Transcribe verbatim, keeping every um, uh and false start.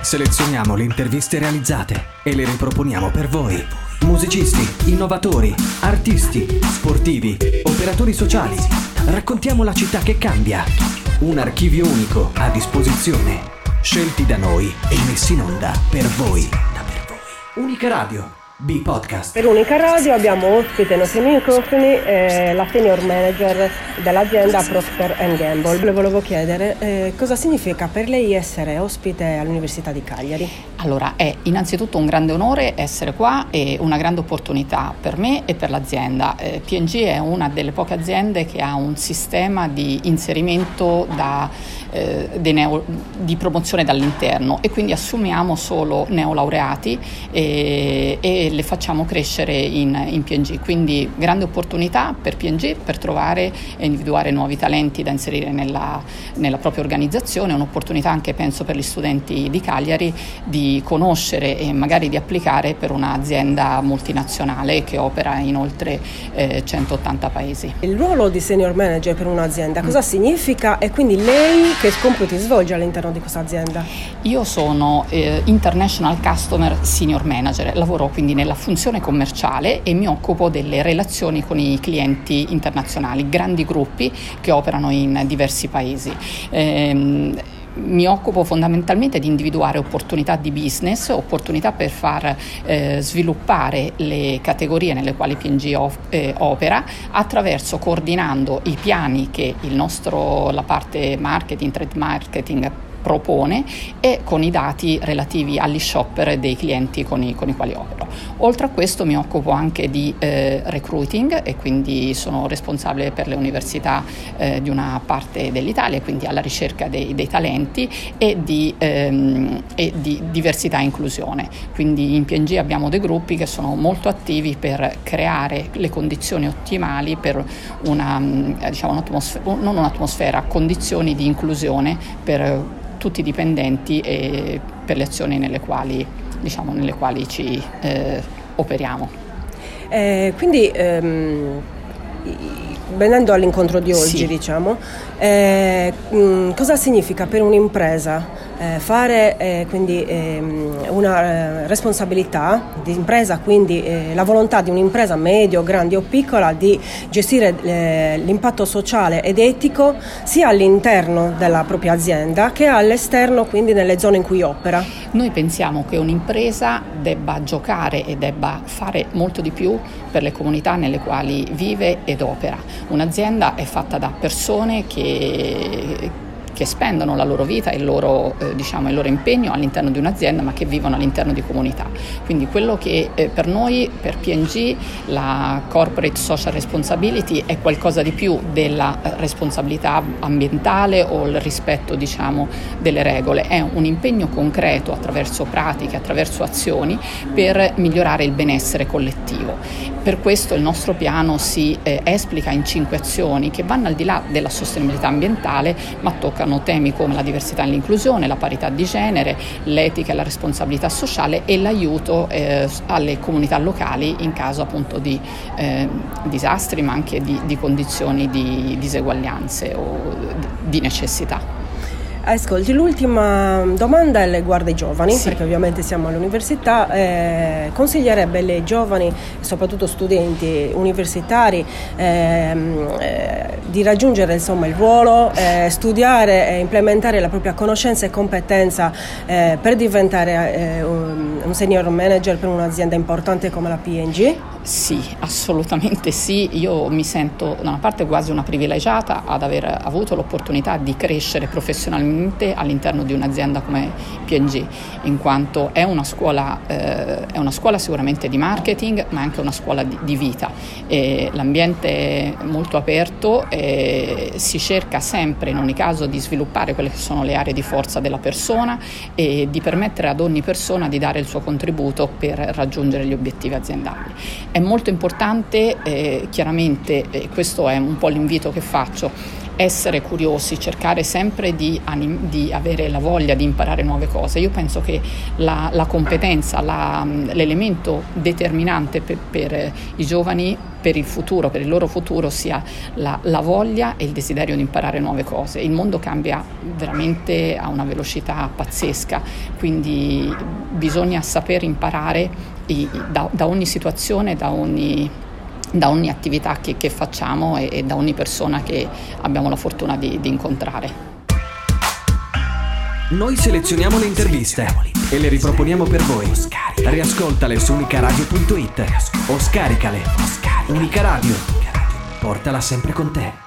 Selezioniamo le interviste realizzate e le riproponiamo per voi. Musicisti, innovatori, artisti, sportivi, operatori sociali. Raccontiamo la città che cambia. Un archivio unico a disposizione. Scelti da noi e messi in onda per voi. Unica Radio. B-Podcast. Per Unica Radio abbiamo ospite ai nostri microfoni eh, la senior manager dell'azienda Procter and Gamble. Le volevo chiedere eh, cosa significa per lei essere ospite all'Università di Cagliari? Allora, è innanzitutto un grande onore essere qua e una grande opportunità per me e per l'azienda. Eh, P and G è una delle poche aziende che ha un sistema di inserimento da, eh, di, neo, di promozione dall'interno, e quindi assumiamo solo neolaureati e, e le facciamo crescere in, in P and G, quindi grande opportunità per P and G per trovare e individuare nuovi talenti da inserire nella, nella propria organizzazione, un'opportunità anche penso per gli studenti di Cagliari di conoscere e magari di applicare per un'azienda multinazionale che opera in oltre eh, centottanta paesi. Il ruolo di senior manager per un'azienda cosa mm. significa, e quindi lei che compiti svolge all'interno di questa azienda? Io sono eh, International Customer Senior Manager, lavoro quindi nella funzione commerciale e mi occupo delle relazioni con i clienti internazionali, grandi gruppi che operano in diversi paesi. Ehm, Mi occupo fondamentalmente di individuare opportunità di business, opportunità per far eh, sviluppare le categorie nelle quali P and G of, eh, opera, attraverso coordinando i piani che il nostro, la parte marketing, trade marketing propone, e con i dati relativi agli shopper dei clienti con i, con i quali opero. Oltre a questo mi occupo anche di eh, recruiting, e quindi sono responsabile per le università eh, di una parte dell'Italia, quindi alla ricerca dei, dei talenti e di, ehm, e di diversità e inclusione. Quindi in P and G abbiamo dei gruppi che sono molto attivi per creare le condizioni ottimali per una, diciamo, un'atmosfera, non un'atmosfera, condizioni di inclusione per tutti i dipendenti e per le azioni nelle quali, diciamo, nelle quali ci eh, operiamo. Eh, quindi ehm, venendo all'incontro di oggi, sì. diciamo, eh, mh, cosa significa per un'impresa eh, fare eh, quindi eh, una eh, responsabilità di impresa, quindi eh, la volontà di un'impresa medio, grande o piccola di gestire eh, l'impatto sociale ed etico sia all'interno della propria azienda che all'esterno, quindi nelle zone in cui opera? Noi pensiamo che un'impresa debba giocare e debba fare molto di più per le comunità nelle quali vive ed opera. Un'azienda è fatta da persone che che spendono la loro vita e il loro, eh, diciamo, il loro impegno all'interno di un'azienda, ma che vivono all'interno di comunità. Quindi quello che eh, per noi, per P and G, la Corporate Social Responsibility è qualcosa di più della responsabilità ambientale o il rispetto, diciamo, delle regole. È un impegno concreto attraverso pratiche, attraverso azioni per migliorare il benessere collettivo. Per questo il nostro piano si eh, esplica in cinque azioni che vanno al di là della sostenibilità ambientale, ma toccano temi come la diversità e l'inclusione, la parità di genere, l'etica e la responsabilità sociale e l'aiuto eh, alle comunità locali in caso appunto di eh, disastri, ma anche di, di condizioni di diseguaglianze o di necessità. Ascolti, l'ultima domanda riguarda i giovani, sì. perché ovviamente siamo all'università. Eh, consiglierebbe alle giovani, soprattutto studenti universitari, ehm, eh, di raggiungere insomma il ruolo, eh, studiare e implementare la propria conoscenza e competenza eh, per diventare eh, un, un senior manager per un'azienda importante come la P and G? Sì, assolutamente sì. Io mi sento da una parte quasi una privilegiata ad aver avuto l'opportunità di crescere professionalmente all'interno di un'azienda come P and G, in quanto è una scuola, eh, è una scuola sicuramente di marketing, ma anche una scuola di, di vita. E l'ambiente è molto aperto e si cerca sempre in ogni caso di sviluppare quelle che sono le aree di forza della persona e di permettere ad ogni persona di dare il suo contributo per raggiungere gli obiettivi aziendali. È molto importante, eh, chiaramente, e questo è un po' l'invito che faccio, essere curiosi, cercare sempre di, anim- di avere la voglia di imparare nuove cose. Io penso che la, la competenza, la, l'elemento determinante per, per i giovani per il futuro, per il loro futuro, sia la, la voglia e il desiderio di imparare nuove cose. Il mondo cambia veramente a una velocità pazzesca, quindi bisogna saper imparare i, da, da ogni situazione, da ogni, da ogni attività che, che facciamo e, e da ogni persona che abbiamo la fortuna di, di incontrare. Noi selezioniamo le interviste e le riproponiamo per voi. Riascoltale su unicaradio punto it o scaricale. Unica Radio, portala sempre con te.